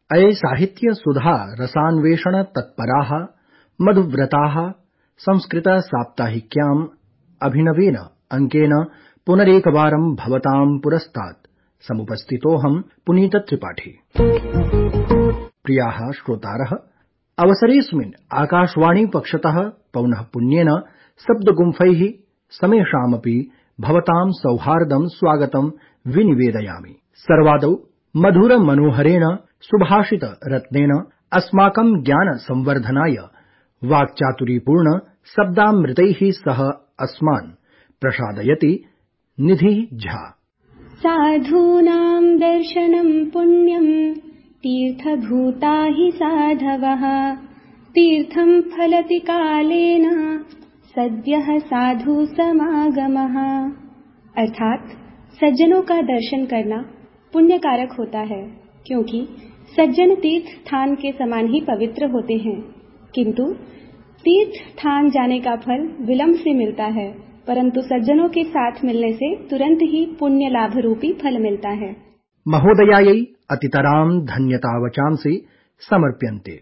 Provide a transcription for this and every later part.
अये साहित्य सुधा रसान्वेषण तत्पराः मधुव्रताः संस्कृत साप्ताहिक्याम् अभिनवेन अंकेन पुनरेकवारं भवतां पुरस्तात् समुपस्थितोऽहं पुनीत त्रिपाठी। प्रियाः श्रोतारः, अवसरेऽस्मिन् आकाशवाणी पक्षतः पौनः पुन्येन शब्दगुम्फैः समेषामपि भवतां सौहार्दं स्वागतं विनिवेदयामि। सर्वादौ मधुर मनोहरेण सुभाषित रत्नेन अस्माकं ज्ञान संवर्धनाय वाक्चातुरीपूर्ण शब्दामृतैः सह अस्मान् प्रसादयति निधि झा। साधूनां दर्शनं पुण्यं तीर्थभूता हि साधवः तीर्थं फलति कालेन सद्यः साधु समागमः। अर्थात सज्जनों का दर्शन करना पुण्य कारक होता है, क्योंकि सज्जन तीर्थ स्थान के समान ही पवित्र होते हैं। किंतु तीर्थ स्थान जाने का फल विलंब से मिलता है, परंतु सज्जनों के साथ मिलने से तुरंत ही पुण्य लाभ रूपी फल मिलता है। महोदयायै अतितरां धन्यतावचांसि समर्प्यन्ते।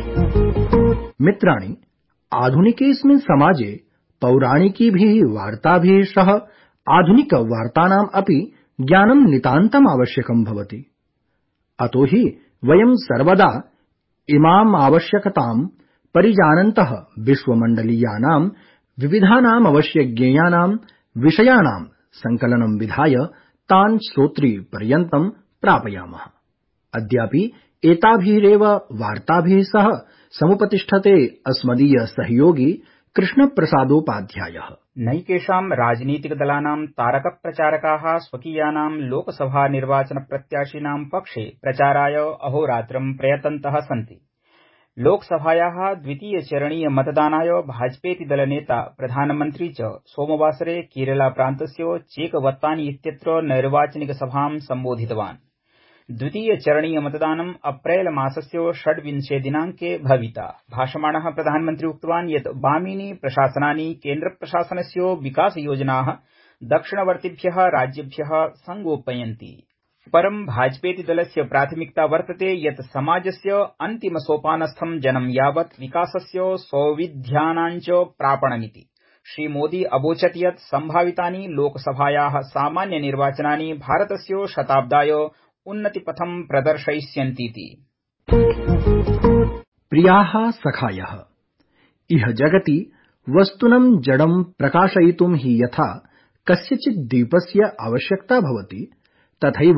मित्राणि, आधुनिकेऽस्मिन् समाजे पौराणिकीभिः वार्ताभिः सह आधुनिक वार्तानाम् अपि ज्ञानं नितान्तम् आवश्यकं भवति। अतो हि वयं सर्वदा इमाम् आवश्यकतां परिजानन्तः विश्वमण्डलीयानां विविधानाम् अवश्यज्ञेयानां विषयाणां संकलनं विधाय तान् श्रोतृपर्यन्तं प्रापयामः। अद्यापि एताभिरेव वार्ताभिः सह समुपतिष्ठते अस्मदीय सहयोगी कृष्णप्रसादोपाध्यायः। नैकेषां राजनीतिकदलानां तारकप्रचारकाः स्वकीयानां लोकसभा निर्वाचनप्रत्याशिनां पक्षे प्रचाराय अहोरात्रं प्रयतन्तः सन्ति। लोकसभायाः द्वितीयचरणीय मतदानाय भाजपेति दलनेता प्रधानमन्त्री च सोमवासरे केरलप्रान्तस्य चेकवत्तानी इत्यत्र नैर्वाचनिकसभां सम्बोधितवान्। द्वितीयचरणीय मतदानम् अप्रैल मासस्य 26 दिनाङ्के भविता। भाषमाणः प्रधानमन्त्री उक्तवान् यत् वामिनि प्रशासनानि केन्द्रप्रशासनस्य विकासयोजनाः दक्षिणवर्तिभ्यः राज्येभ्यः संगोपयन्ति। परं भाजपेति दलस्य प्राथमिकता वर्तते यत् समाजस्य अन्तिमसोपानस्थं जनं यावत् विकासस्य सौविध्यानाञ्च प्रापणमिति। श्रीमोदी अवोचत् यत् सम्भावितानि लोकसभायाः सामान्यनिर्वाचनानि भारतस्य शताब्दाय उन्नतिपथं प्रदर्शयिष्यन्तीति। प्रियाः सखायः, इह जगति वस्तुनं जडं प्रकाशयितुं हि यथा कस्यचित् दीपस्य आवश्यकता भवति, तथैव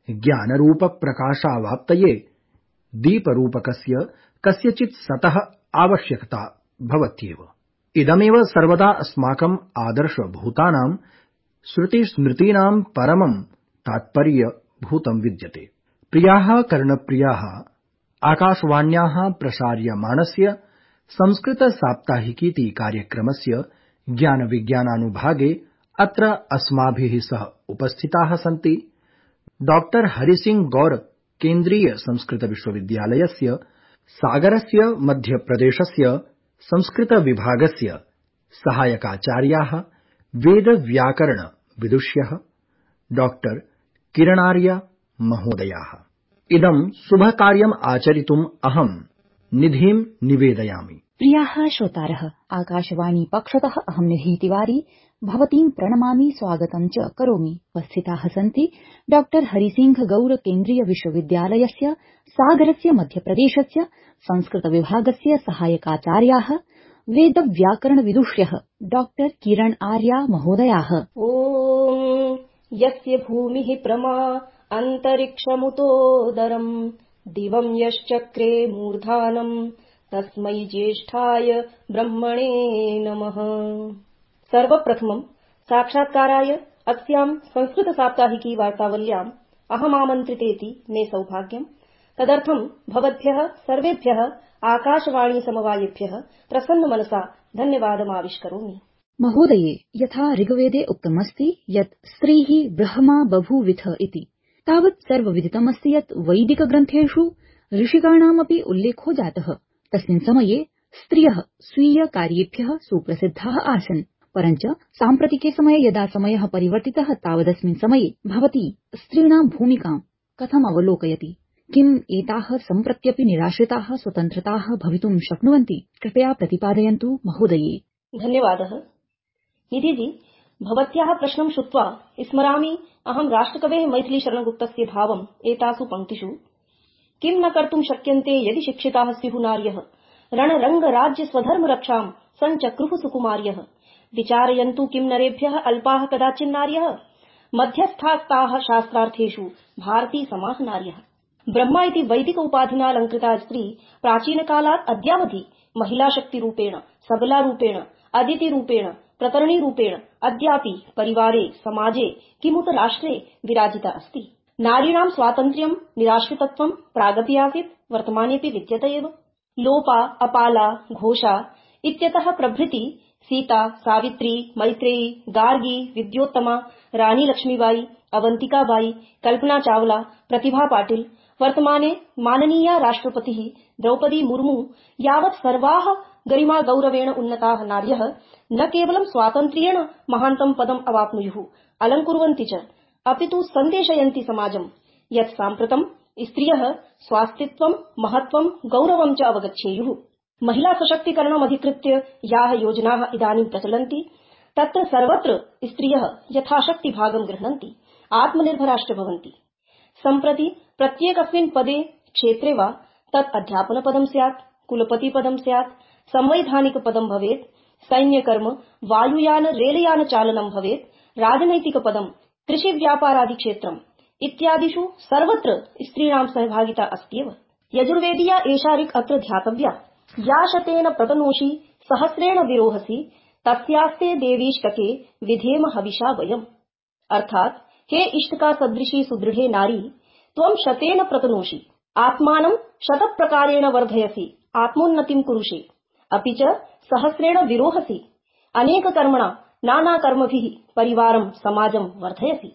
ज्ञानरूपप्रकाशावाप्तये दीपरूपकस्य कस्यचित् सतः आवश्यकता भवत्येव। इदमेव सर्वदा अस्माकम् आदर्शभूतानां श्रुतिस्मृतीनां परमं तात्पर्यभूतं विद्यते। प्रियाः कर्णप्रियाः, आकाशवाण्याः प्रसार्यमाणस्य संस्कृतसाप्ताहिकीति कार्यक्रमस्य ज्ञानविज्ञानानुभागे अत्र अस्माभिः सह उपस्थिताः सन्ति डॉक्टर हरिसिंह गौर केन्द्रीय संस्कृत विश्वविद्यालयस्य सागरस्य मध्यप्रदेशस्य संस्कृत विभागस्य सहायकाचार्याः वेदव्याकरण विदुष्यः डॉक्टर किरणार्य महोदयाः। इदं शुभकार्यम् आचरितुम् अहं निधिं निवेदयामि। प्रियाः श्रोतारः, आकाशवाणी पक्षतः अहं निधि तिवारी भवतीं प्रणमामि, स्वागतं च करोमि। उपस्थिताः सन्ति डॉक्टर हरिसिंह गौर केन्द्रीय विश्वविद्यालयस्य सागरस्य मध्यप्रदेशस्य संस्कृत विभागस्य सहायकाचार्याः वेदव्याकरण विदुष्यः डॉक्टर किरण आर्या महोदयाः। ओम यस्य भूमिः प्रमा अन्तरिक्षमुतोदरम् दिवं यश्चक्रे मूर्धानम् तस्मै ज्येष्ठाय ब्रह्मणे नमः। सर्वप्रथमं साक्षात्काराय अस्यां संस्कृत साप्ताहिकी वार्तावल्याम् अहमामन्त्रितेति मे सौभाग्यम्। तदर्थं भवद्भ्यः सर्वेभ्यः आकाशवाणी समवायेभ्यः प्रसन्नमनसा धन्यवादमाविष्करोमि। महोदये, यथा ऋग्वेदे उक्तमस्ति यत् स्त्रीः ब्रह्मा बभूविथ इति, तावत् सर्वविदितमस्ति यत् वैदिकग्रन्थेषु ऋषिकाणामपि उल्लेखो जातः। तस्मिन् समये स्त्रियः स्वीय कार्येभ्यः सुप्रसिद्धाः आसन्। परञ्च साम्प्रतिके समये यदा समयः परिवर्तितः तावदस्मिन् समये भवती स्त्रीणां भूमिकां कथम् अवलोकयति? किम् एताः सम्प्रत्यपि निराश्रिताः स्वतन्त्रताः भवितुं शक्नुवन्ति? कृपया प्रतिपादयन्तु महोदये। धन्यवादः। निधिजी, भवत्याः प्रश्नं श्रुत्वा स्मरामि अहं राष्ट्रकवेः मैथिलीशरणगुप्तस्य भावम् एतासु पङ्क्तिषु। किं न कर्तुं शक्यन्ते यदि शिक्षिताः स्युः नार्यः, रणरङ्ग राज्य स्वधर्म रक्षां सञ्चक्रुः सुकुमार्यः। विचारयन्तु किं नरेभ्यः अल्पाः कदाचिन्नार्यः, मध्यस्थास्ताः शास्त्रार्थेषु भारती समाः नार्यः। ब्रह्मा इति वैदिक उपाधिना अलङ्कृता स्त्री प्राचीनकालात् अद्यावधि महिलाशक्तिरूपेण, सबलारूपेण, अदितिरूपेण, प्रतरणीरूपेण अद्यापि परिवारे, समाजे, किमुत राष्ट्रे विराजिता अस्ति। नारीणां स्वातन्त्र्यं, निराश्रितत्वं प्रागपि आसीत्, वर्तमानेऽपि विद्यते एव। लोपा, अपाला, घोषा इत्यतः प्रभृति सीता, सावित्री, मैत्रेयी, गार्गी, विद्योत्तमा, रानी लक्ष्मीबाई, अवंतिकाबाई, कल्पना चावला, प्रतिभा पाटिल, वर्तमाने माननीया राष्ट्रपतिः द्रौपदी मुर्मू यावत् सर्वाः गरिमा गौरवेण उन्नताः नार्यः न केवलं स्वातन्त्र्येण महान्तं पदम् अवाप्नुयुः, अलङ्कुर्वन्ति च, अपितु सन्देशयन्ति समाजं यत् साम्प्रतं स्त्रियः स्वास्तित्वं, महत्त्वं, गौरवं च अवगच्छेयुः। महिला सशक्तीकरणमधिकृत्य याः योजनाः इदानीं प्रचलन्ति तत्र सर्वत्र स्त्रियः यथाशक्ति भागं गृह्णन्ति, आत्मनिर्भराश्च भवन्ति। सम्प्रति प्रत्येकस्मिन् पदे, क्षेत्रे वा तत् अध्यापनपदं स्यात्, कुलपतिपदं स्यात्, संवैधानिकपदं भवेत्, सैन्यकर्म, वायुयान, रेलयान चालनं भवेत्, राजनैतिकपदं, कृषि व्यापारादि क्षेत्रम् इत्यादिषु सर्वत्र स्त्रीणां सहभागिता अस्त्येव। यजुर्वेदीया एषा ऋक् अत्र ध्यातव्या। या शतेन प्रतनोषि सहस्रेण विरोहसि तस्यास्ते देवीष्टके विधेम हविषा वयम्। अर्थात हे इष्टका सदृशी सुदृढे नारी, त्वं शतेन प्रतनोषि, आत्मानं शतप्रकारेण वर्धयसि, आत्मोन्नतिं कुरुषे, अपि च सहस्रेण विरोहसि, अनेक कर्मणा नानाकर्मभिः परिवारं समाजं वर्धयसि।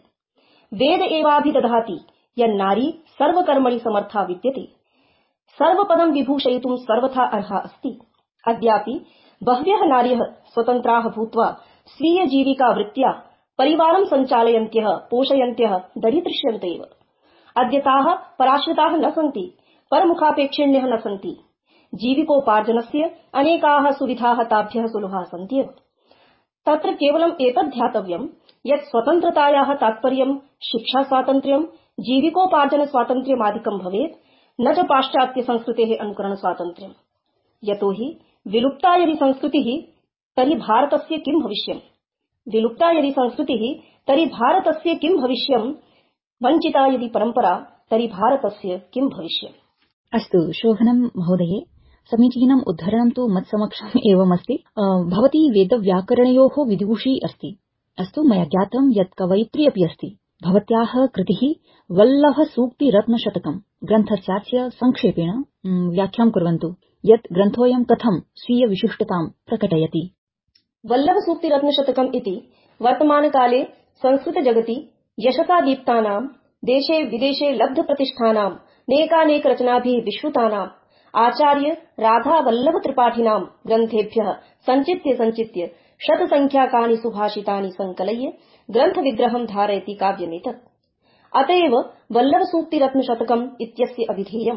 वेद एवाभिदधाति यन्नारी सर्वकर्मणि समर्था विद्यते, सर्वपदं विभूषयितुं सर्वथा अर्हा अस्ति। अद्यापि बह्व्यः नार्यः स्वतन्त्राः भूत्वा स्वीय जीविका वृत्त्या परिवारं सञ्चालयन्त्यः, पोषयन्त्यः दरीदृश्यन्ते एव। अद्य ताः पराश्रिताः न सन्ति, परमुखापेक्षिण्यः न सन्ति। जीविकोपार्जनस्य अनेकाः सुविधाः ताभ्यः सुलभाः सन्त्येव। तत्र केवलम् एतद् ध्यातव्यम् यत् स्वतन्त्रतायाः तात्पर्यं शिक्षा स्वातन्त्र्यं, जीविकोपार्जन स्वातन्त्र्यमादिकं भवेत्, न च पाश्चात्य संस्कृतेः अनुकरण स्वातन्त्र्यम्। यतोहि विलुप्ता यदि संस्कृतिः तर्हि भारतस्य किं भविष्यम्? विलुप्ता यदि संस्कृतिः तर्हि भारतस्य किं भविष्यम्? वञ्चिता यदि परम्परा तर्हि भारतस्य किं भविष्यम्? अस्तु शोभनं महोदये, समीचीनम् उद्धरणं तु मत्समक्षम् एवमस्ति। भवती वेदव्याकरणयोः विदुषी अस्ति। अस्तु, मया ज्ञातं यत् कवयित्री अपि अस्ति। भवत्याः कृतिः वल्लभसूक्तिरत्नशतकम् ग्रन्थस्यास्य संक्षेपेण व्याख्यां कुर्वन्तु यत् ग्रन्थोऽयं कथं स्वीय विशिष्टतां प्रकटयति। वल्लभसूक्तिरत्नशतकम् इति वर्तमानकाले संस्कृतजगति यशसा दीप्तानां, देशे विदेशे लब्धप्रतिष्ठानां, नेकानेक रचनाभिः विश्रुतानां आचार्य राधा वल्लभ त्रिपाठिनां ग्रन्थेभ्यः सञ्चित्य शतसङ्ख्याकानि सुभाषितानि सङ्कलय्य ग्रन्थविग्रहं धारयति काव्यमेतत्। अत एव वल्लभसूक्तिरत्नशतकम् इत्यस्य अभिधेयम्।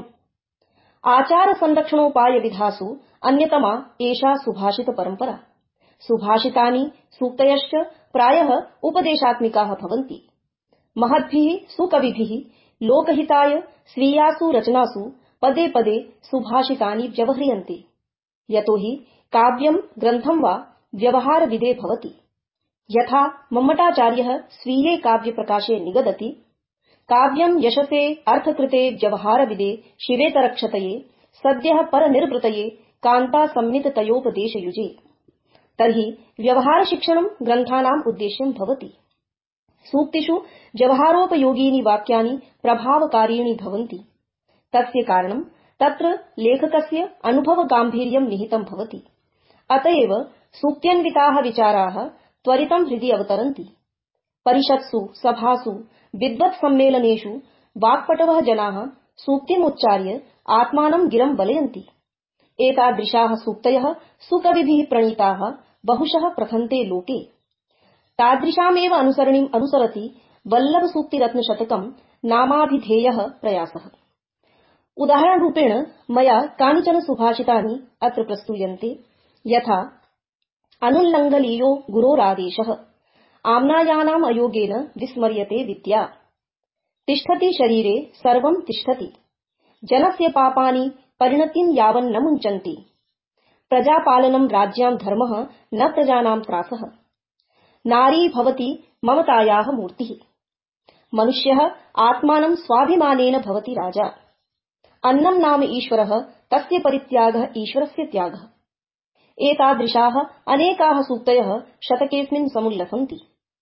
आचारसंरक्षणोपायविधासु अन्यतमा एषा सुभाषितपरम्परा। सुभाषितानि सूक्तयश्च प्रायः उपदेशात्मिकाः भवन्ति। महद्भिः सुकविभिः लोकहिताय स्वीयासु रचनासु पदे पदे सुभाषितानि व्यवह्रियन्ते। यतोहि काव्यं ग्रन्थं वा व्यवहारविदे भवति। यथा मम्मटाचार्यः स्वीये काव्यप्रकाशे निगदति, काव्यं यशसे अर्थकृते व्यवहारविदे शिवेतरक्षतये सद्यः परनिर्वृतये कान्तासंमिततयोपदेशयुजे। तर्हि व्यवहारशिक्षणं ग्रन्थानाम् उद्देश्यं भवति। सूक्तिषु व्यवहारोपयोगीनि वाक्यानि प्रभावकारीणि भवन्ति। तस्य कारणं तत्र लेखकस्य अनुभवगाम्भीर्यं निहितं भवति। अत एव सूक्त्यन्विताः विचाराः त्वरितं हृदि अवतरन्ति। परिषत्सु, सभासु, विद्वत्सम्मेलनेषु वाक्पटवः जनाः सूक्तिमुच्चार्य आत्मानं गिरं बलयन्ति। एतादृशाः सूक्तयः सुकविभिः प्रणीताः बहुशः प्रथन्ते लोके। तादृशामेव अनुसरणीम् अनुसरति वल्लभसूक्तिरत्नशतकं नामाभिधेयः प्रयासः। उदाहरणरूपेण मया कानिचन सुभाषितानि अत्र प्रस्तूयन्ते यथा अनुल्लङ्घनीयो गुरोरादेशः आम्नायानाम् अयोगेन विस्मर्यते विद्या तिष्ठति शरीरे सर्वं तिष्ठति जनस्य पापानि परिणतिं यावन्न मुञ्चन्ति प्रजापालनं राज्यां धर्मः न प्रजानां त्रासः नारी भवति ममतायाः मूर्तिः मनुष्यः आत्मानं स्वाभिमानेन भवति राजा अन्नं नाम ईश्वरः तस्य परित्यागः ईश्वरस्य त्यागः एतादृशाः अनेकाः सूक्तयः शतकेऽस्मिन् समुल्लसन्ति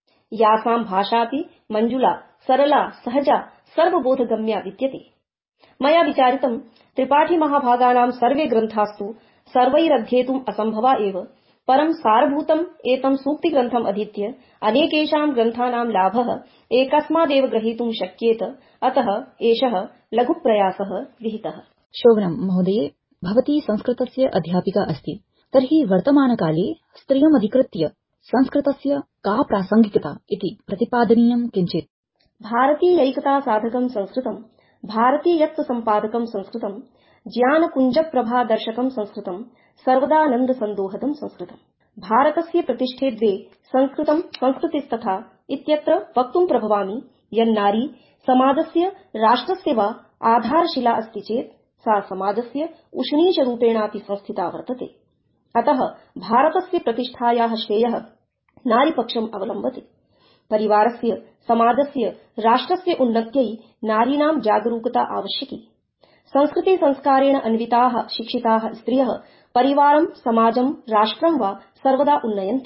यासां भाषापि मञ्जुला सरला सहजा सर्वबोधगम्या विद्यते मया विचारितं त्रिपाठी महाभागानां सर्वे ग्रन्थास्तु सर्वैरध्येतुम् असम्भवा एव परं सारभूतम् एतं सूक्तिग्रन्थम् अधीत्य अनेकेषां ग्रन्थानां लाभः एकस्मादेव ग्रहीतुं शक्येत अतः एषः लघुप्रयासः विहितः। शोभनं महोदये, भवती संस्कृतस्य अध्यापिका अस्ति, तर्हि वर्तमानकाले स्त्रियमधिकृत्य संस्कृतस्य का प्रासंगिकता इति प्रतिपादनीयं किञ्चित्। भारतीयैकता साधकं संस्कृतं, भारतीयत्व सम्पादकं संस्कृतं, ज्ञानकुञ्जप्रभादर्शकं संस्कृतं, सर्वदानन्द संदोहदं संस्कृतं। भारतस्य प्रतिष्ठे द्वे संस्कृतं संस्कृतिस्तथा इत्यत्र वक्तुं प्रभवामि यन्नारी समाजस्य राष्ट्रस्य वा आधारशिला अस्ति चेत् सा समाजस्य उष्णीषरूपेणापि संस्थिता वर्तते। अतः भारतस्य प्रतिष्ठायाः श्रेयः नारीपक्षम् अवलम्बते। परिवारस्य समाजस्य राष्ट्रस्य उन्नत्यै नारीणां जागरूकता आवश्यकी। संस्कृति संस्कारेण अन्विताः शिक्षिताः स्त्रियः परिवारं समाजं राष्ट्रं वा सर्वदा उन्नयन्ति।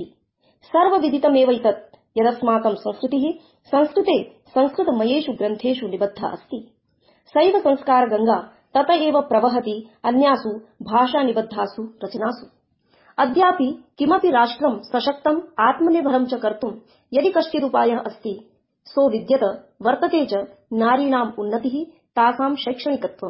सर्वविदितमेवैतत् यदस्माकं संस्कृतिः संस्कृते संस्कृतमयेषु ग्रन्थेषु निबद्धा अस्ति। सैव संस्कार गंगा तत एव प्रवहति अन्यासु भाषानिबद्धासु रचनासु। अद्यापि किमपि राष्ट्रं सशक्तम् आत्मनिर्भरं च कर्तुं यदि कश्चिदुपायः अस्ति सो विद्यत वर्तते च नारीणाम् उन्नतिः तासां शैक्षणिकत्वम्।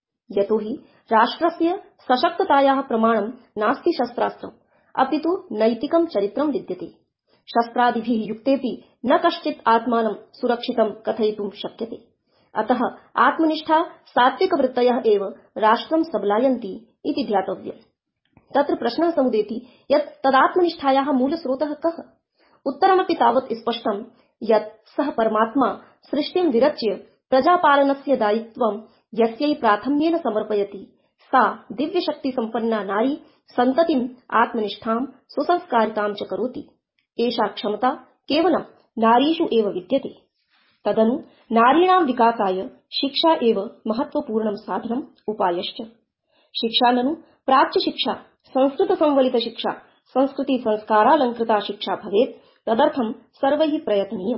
यतोहि राष्ट्रस्य सशक्ततायाः प्रमाणं नास्ति शस्त्रास्त्रम् अपितु नैतिकं चरित्रं विद्यते। शस्त्रादिभिः युक्तेपि न कश्चित् आत्मानं सुरक्षितं कथयितुं शक्यते। अतः आत्मनिष्ठा सात्विकवृत्तयः एव राष्ट्रं सबलायन्ति इति ध्यातव्यम्। तत्र प्रश्नः समुदेति यत् तदात्मनिष्ठायाः मूलस्रोतः कः? उत्तरमपि तावत् स्पष्टं यत् सः परमात्मा सृष्टिं विरच्य प्रजापालनस्य दायित्वं यस्यै प्राथम्येन समर्पयति सा दिव्यशक्तिसम्पन्ना नारी सन्ततिम् आत्मनिष्ठां सुसंस्कारितां च करोति। एषा क्षमता केवलं नारीषु एव विद्यते। तदनु नारीणां विकासाय शिक्षा एव महत्वपूर्णं साधनम् उपायश्च। शिक्षा ननु प्राच्य शिक्षा संस्कृत संवलित शिक्षा संस्कृति संस्कारालंकृता शिक्षा भवेत्। तदर्थं सर्वैः प्रयतनीयम्।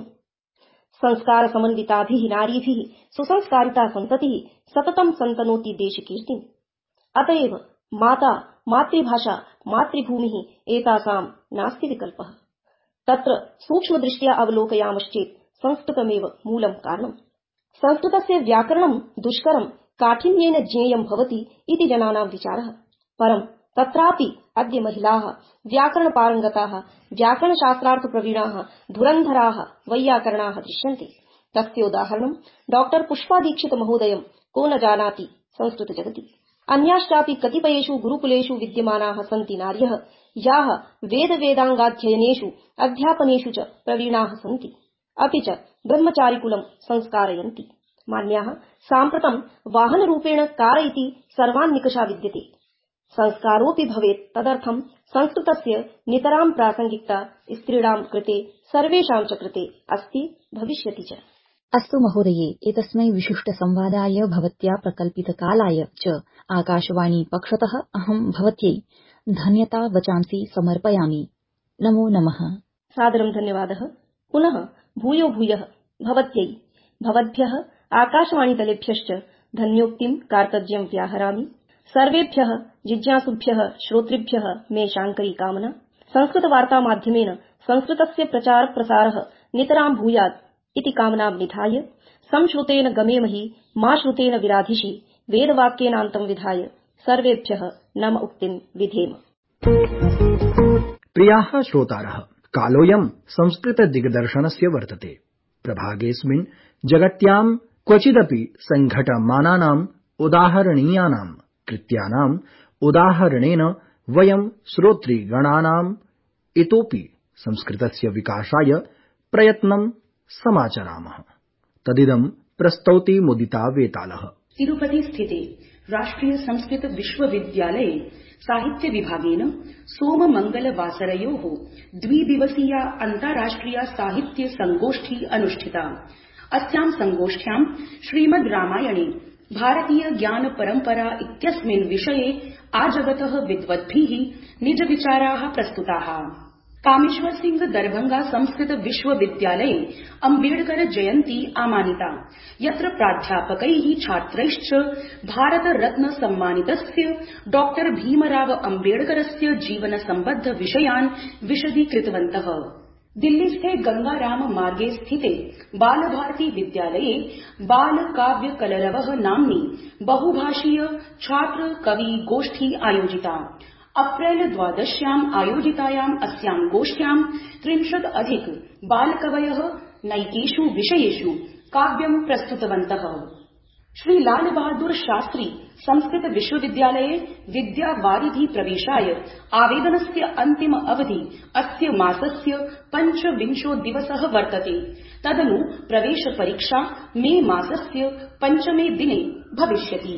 संस्कार समन्विताभिः नारीभिः सुसंस्कारिता सन्ततिः सततं सन्तनोति देशकीर्तिम्। अतएव माता मातृभाषा मातृभूमिः एतासां नास्ति विकल्पः। तत्र सूक्ष्मदृष्ट्या अवलोकयामश्चेत् संस्कृतमेव मूलं कारणम्। संस्कृतस्य व्याकरणं दुष्करं काठिन्येन ज्ञेयं भवति इति जनानां विचारः। परं तत्रापि अद्य महिलाः व्याकरणपारंगताः व्याकरणशास्त्रार्थप्रवीणाः धुरन्धराः वैयाकरणाः दृश्यन्ते। तस्योदाहरणं डॉक्टर पुष्पादीक्षित महोदयं को न जानाति संस्कृतजगति। अन्याश्चापि कतिपयेषु गुरुकुलेषु विद्यमानाः सन्ति नार्यः याः वेदांगाध्ययनेषु अध्यापनेषु च प्रवीणाः सन्ति। अपि च ब्रह्मचारिकुलं संस्कारयन्ति। मान्याः साम्प्रतं वाहनरूपेण कार इति सर्वान् निकषा विद्यते। संस्कारोऽपि भवेत्। तदर्थं संस्कृतस्य नितरां प्रासंगिकता स्त्रीणां कृते सर्वेषां च कृते अस्ति भविष्यति च। अस्तु महोदये, एतस्मै विशिष्ट संवादाय भवत्या प्रकल्पितकालाय च आकाशवाणी पक्षतः अहं भवत्यै धन्यता वचांसि समर्पयामि। नमो नमः। सादरं धन्यवादः। पुनः भूयो भूयः भवत्यै भवद्भ्यः आकाशवाणीतलेभ्यश्च धन्योक्तिं कार्तज्ञं व्याहरामि। सर्वेभ्यः जिज्ञासुभ्यः श्रोतृभ्यः मे शाङ्करी कामना। संस्कृतवार्ता माध्यमेन संस्कृतस्य प्रचार प्रसारः नितरां भूयात् इति कामनां निधाय संश्रुतेन गमेमहि मा श्रुतेन विराधिषि वेदवाक्येनान्तं विधाय सर्वेभ्यः नम उक्तिं विधेम। प्रियाः श्रोतारः, कालोऽयं संस्कृत दिग्दर्शनस्य वर्तते। प्रभागेऽस्मिन् जगत्यां क्वचिदपि संघटमानानां उदाहरणीयानां कृत्यानाम् उदाहरणेन वयं श्रोतृगणानाम् इतोऽपि संस्कृतस्य विकासाय प्रयत्नं समाचरामः। तदिदं प्रस्तौति मुदिता वेतालः। तिरुपति स्थिते राष्ट्रिय संस्कृत विश्वविद्यालये साहित्य विभागेन सोममंगलवासरयोः द्विदिवसीया अन्ताराष्ट्रिया साहित्य संगोष्ठी अनुष्ठिता। अस्यां संगोष्ठ्यां श्रीमद् रामायणे भारतीय ज्ञान परंपरा इत्यस्मिन् विषये आजगतः विद्वद्भिः निज विचाराः प्रस्तुताः। कामेश्वर सिंह दरभंगा संस्कृत विश्वविद्यालये अम्बेडकर जयन्ती आमानिता, यत्र प्राध्यापकैः छात्रैश्च भारत रत्न सम्मानितस्य डॉक्टर भीमराव अम्बेडकरस्य जीवन सम्बद्ध विषयान् विशदीकृतवन्तः। दिल्लीस्थे गंगाराम मार्गे स्थिते बालभारती विद्यालये बाल काव्य कलरवः नाम्नी बहुभाषीय छात्र कवि गोष्ठी आयोजिता। अप्रैल 12 आयोजितायाम् अस्यां गोष्ठ्यां 30 अधिक बालकवयः नैकेषु विषयेषु काव्यं प्रस्तुतवन्तः। श्री लाल बहादुर शास्त्री संस्कृत विश्वविद्यालये विद्यावारिधि प्रवेशाय आवेदनस्य अन्तिम अवधि अस्य मासस्य 25 दिवसः वर्तते। तदनु प्रवेश परीक्षा मे मासस्य 5 दिने भविष्यति।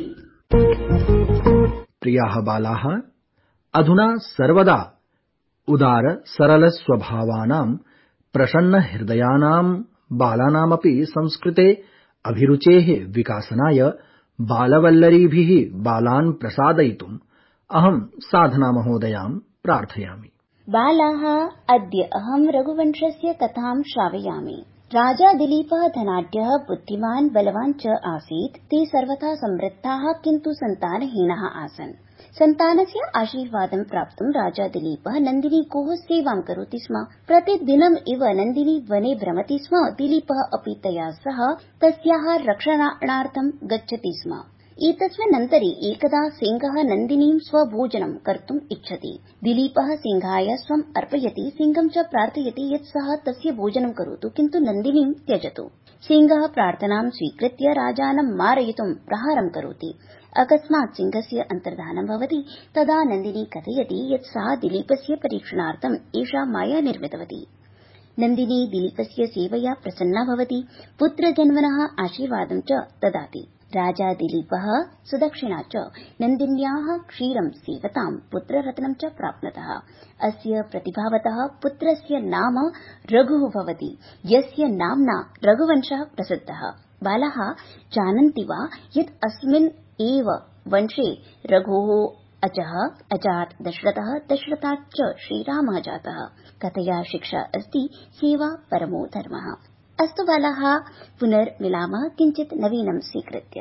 प्रियाः बालाः, अधुना सर्वदा उदार सरल स्वभावानां प्रसन्न हृदयानां बालानामपि संस्कृते अभिरुचेः विकासनाय बालवल्लरीभिः बालान् प्रसादयितुम् अहं साधना महोदयां प्रार्थयामि। बालाः, अद्य अहं रघुवंशस्य कथां श्रावयामि। राजा दिलीपः धनाढ्यः, बुद्धिमान्, बलवान् च आसीत्। ते सर्वथा समृद्धाः, किन्तु सन्तानहीनाः आसन्। सन्तानस्य आशीर्वादं प्राप्तुं राजा दिलीपः नन्दिनीकोः सेवां करोति स्म। प्रतिदिनम् इव नन्दिनी वने भ्रमति स्म। दिलीपः अपि तया सह तस्याः रक्षणार्थं गच्छति स्म। एतस्मिन् अन्तरे एकदा सिंहः नन्दिनीं स्वभोजनं कर्तुम् इच्छति। दिलीपः सिंहाय स्वम् अर्पयति। सिंहं च प्रार्थयति यत् सः तस्य भोजनं करोतु, किन्तु नन्दिनीं त्यजतु। सिंहः प्रार्थनां स्वीकृत्य राजानं मारयितुं प्रहारं करोति। अकस्मात् सिंहस्य अन्तर्धानं भवति। तदा नन्दिनी कथयति यत् सा दिलीपस्य परीक्षणार्थम् एषा माया निर्मितवती। नन्दिनी दिलीपस्य सेवया प्रसन्ना भवति। पुत्रजन्मनः आशीर्वादं च ददाति। राजा दिलीपः सुदक्षिणा च नन्दिन्याः क्षीरं सेवतां पुत्ररत्नं च प्राप्नतः। अस्य प्रतिभावतः पुत्रस्य नाम रघुः भवति, यस्य नाम्ना रघुवंशः प्रसिद्धः। बालाः, जानन्ति वा यत् अस्मिन् एव वंशे रघोः अजः अजात् दशरथः, दशरथात् च श्रीरामः जातः। कथया शिक्षा अस्ति सेवा परमो धर्मः। अस्तु बालाः, पुनर्मिलामः किञ्चित् नवीनं स्वीकृत्य।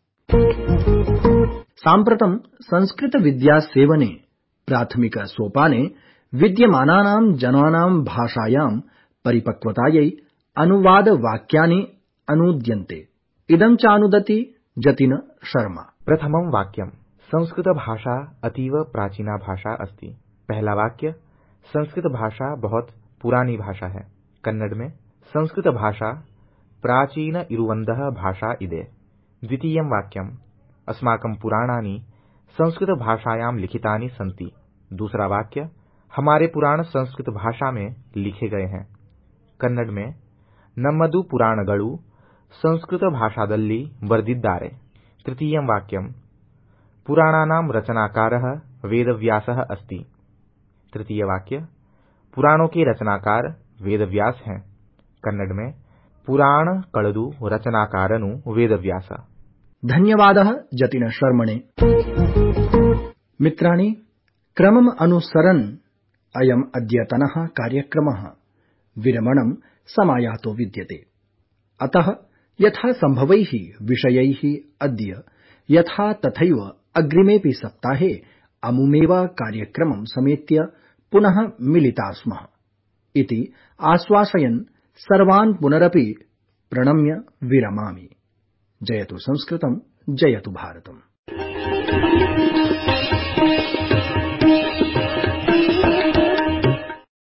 साम्प्रतं संस्कृत विद्यासेवने प्राथमिक सोपाने विद्यमानानां जनानां भाषायां परिपक्वतायै अनुवादवाक्यानि अनुद्यन्ते। इदं चानुदति जतिन शर्मा। प्रथमं वाक्यं, संस्कृत भाषा अतीव प्राचीना भाषा अस्ति। पहला वाक्य, संस्कृत भाषा बहुत पुरानी भाषा है। कन्नड़ में संस्कृत भाषा प्राचीन इरुवन्दः भाषा इदे। द्वितीयं वाक्यं, अस्माकं पुराणानि संस्कृत भाषायां लिखितानि सन्ति। दूसरा वाक्य, हमारे पुराण संस्कृत भाषा में लिखे गए हैं। कन्नड़ में नम्मदु पुराणगळु संस्कृत भाषादल्ली वर्दिद्दारे। तृतीयं वाक्यं, पुराणानां रचनाकारः वेदव्यासः अस्ति। तृतीय वाक्य, पुराणों के रचनाकार वेदव्यास हैं। कन्नड़ में पुराण कळदु रचनाकारनु वेदव्यास। धन्यवादः जतिन शर्मणे। मित्राणि, क्रमम् अनुसरन् अयम् अद्यतनः कार्यक्रमः विरमणं समायातो विद्यते। अतः यथा सम्भवैः विषयैः अद्य यथा तथैव अग्रिमेऽपि सप्ताहे अमुमेव कार्यक्रमं समेत्य पुनः मिलिता स्मः इति आश्वासयन् सर्वान् पुनरपि प्रणम्य विरमामि। जयतु संस्कृतं, जयतु भारतम्।